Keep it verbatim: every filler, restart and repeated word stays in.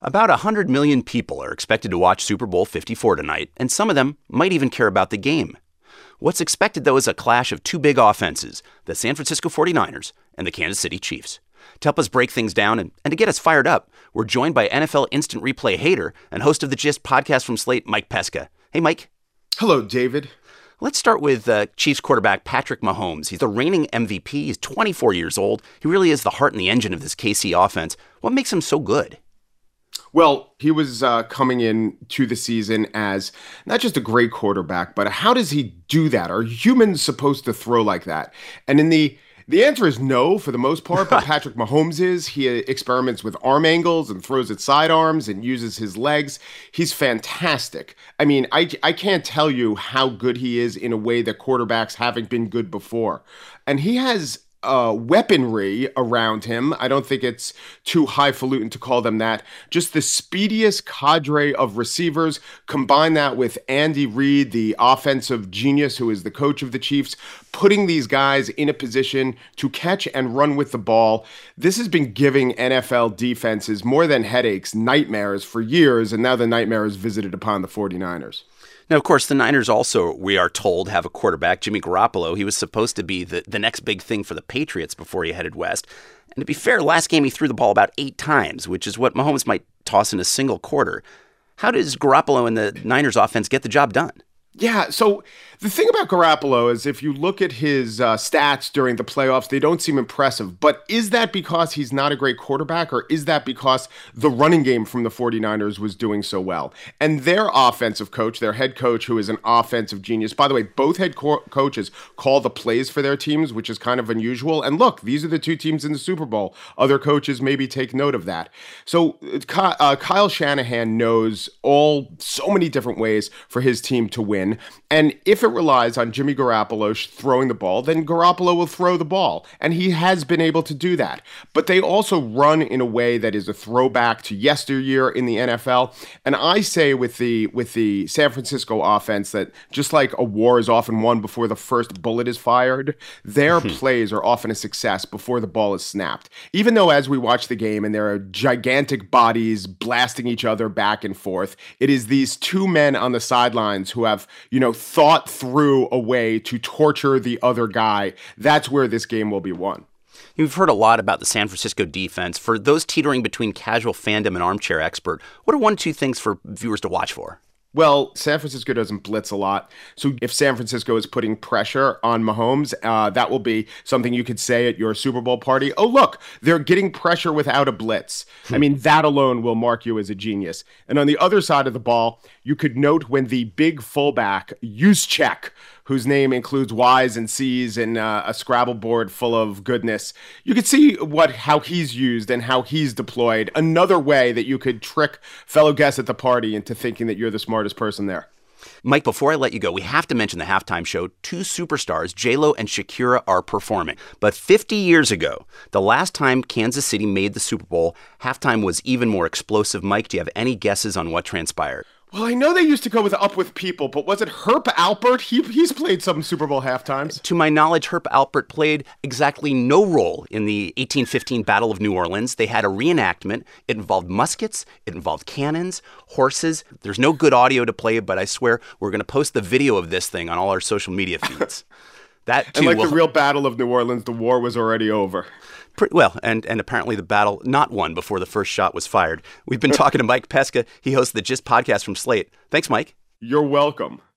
About one hundred million people are expected to watch Super Bowl fifty-four tonight, and some of them might even care about the game. What's expected, though, is a clash of two big offenses, the San Francisco forty-niners and the Kansas City Chiefs. To help us break things down and, and to get us fired up, we're joined by N F L Instant Replay hater and host of the Gist podcast from Slate, Mike Pesca. Hey, Mike. Hello, David. Let's start with uh, Chiefs quarterback Patrick Mahomes. He's the reigning M V P. He's twenty-four years old. He really is the heart and the engine of this K C offense. What makes him so good? Well, he was uh, coming in to the season as not just a great quarterback, but how does he do that? Are humans supposed to throw like that? And in the the answer is no, for the most part, but Patrick Mahomes is. He experiments with arm angles and throws at sidearms and uses his legs. He's fantastic. I mean, I, I can't tell you how good he is in a way that quarterbacks haven't been good before. And he has Uh, weaponry around him. I don't think it's too highfalutin to call them that. Just the speediest cadre of receivers. Combine that with Andy Reid, the offensive genius who is the coach of the Chiefs, putting these guys in a position to catch and run with the ball. This has been giving N F L defenses more than headaches, nightmares for years, and now the nightmare is visited upon the forty-niners. Now, of course, the Niners also, we are told, have a quarterback, Jimmy Garoppolo. He was supposed to be the, the next big thing for the Patriots before he headed west. And to be fair, last game he threw the ball about eight times, which is what Mahomes might toss in a single quarter. How does Garoppolo and the Niners offense get the job done? Yeah, so the thing about Garoppolo is if you look at his uh, stats during the playoffs, they don't seem impressive. But is that because he's not a great quarterback, or is that because the running game from the forty-niners was doing so well? And their offensive coach, their head coach, who is an offensive genius, by the way, both head co- coaches call the plays for their teams, which is kind of unusual. And look, these are the two teams in the Super Bowl. Other coaches maybe take note of that. So uh, Kyle Shanahan knows all so many different ways for his team to win. And if it relies on Jimmy Garoppolo throwing the ball, then Garoppolo will throw the ball. And he has been able to do that. But they also run in a way that is a throwback to yesteryear in the N F L. And I say with the with the San Francisco offense that just like a war is often won before the first bullet is fired, their plays are often a success before the ball is snapped. Even though as we watch the game and there are gigantic bodies blasting each other back and forth, it is these two men on the sidelines who have, you know, thought through a way to torture the other guy. That's where this game will be won. You've heard a lot about the San Francisco defense. For those teetering between casual fandom and armchair expert, what are one or two things for viewers to watch for? Well, San Francisco doesn't blitz a lot. So if San Francisco is putting pressure on Mahomes, uh, that will be something you could say at your Super Bowl party. Oh, look, they're getting pressure without a blitz. I mean, that alone will mark you as a genius. And on the other side of the ball, you could note when the big fullback, Juszczyk, whose name includes Y's and C's and uh, a Scrabble board full of goodness, you could see what how he's used and how he's deployed. Another way that you could trick fellow guests at the party into thinking that you're the smartest person there. Mike, before I let you go, we have to mention the halftime show. Two superstars, J-Lo and Shakira, are performing. But fifty years ago, the last time Kansas City made the Super Bowl, halftime was even more explosive. Mike, do you have any guesses on what transpired? Well, I know they used to go with Up With People, but was it Herb Alpert? He, he's played some Super Bowl halftimes. To my knowledge, Herb Alpert played exactly no role in the eighteen fifteen Battle of New Orleans. They had a reenactment. It involved muskets. It involved cannons, horses. There's no good audio to play, but I swear we're going to post the video of this thing on all our social media feeds. That too and like will... the real Battle of New Orleans, the war was already over. Well, and, and apparently the battle not won before the first shot was fired. We've been talking to Mike Pesca. He hosts the Gist podcast from Slate. Thanks, Mike. You're welcome.